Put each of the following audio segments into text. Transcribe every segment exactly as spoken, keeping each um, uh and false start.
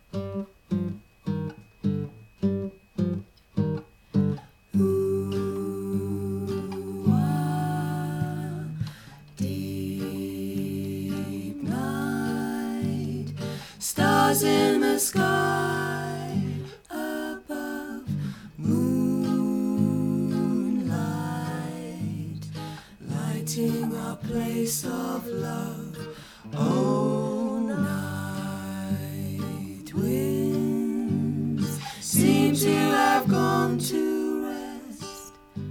Stars in the sky above, moonlight lighting our place of love. Oh, night winds seem to have gone to rest.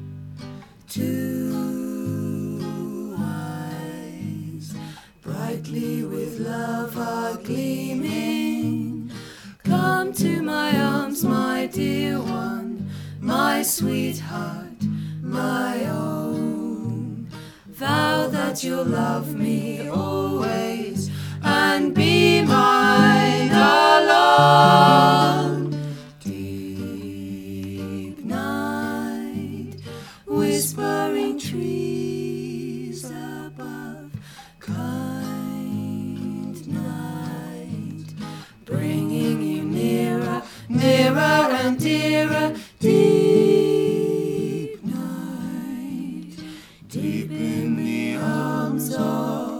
Two eyes brightly with love are gleaming. Come to my arms, my dear one, my sweetheart, my own. Vow that you'll love me always and be mine alone. Deep night, whispering trees above, kind night, bringing you nearer, nearer and dearer. Deep night, deep in the arms of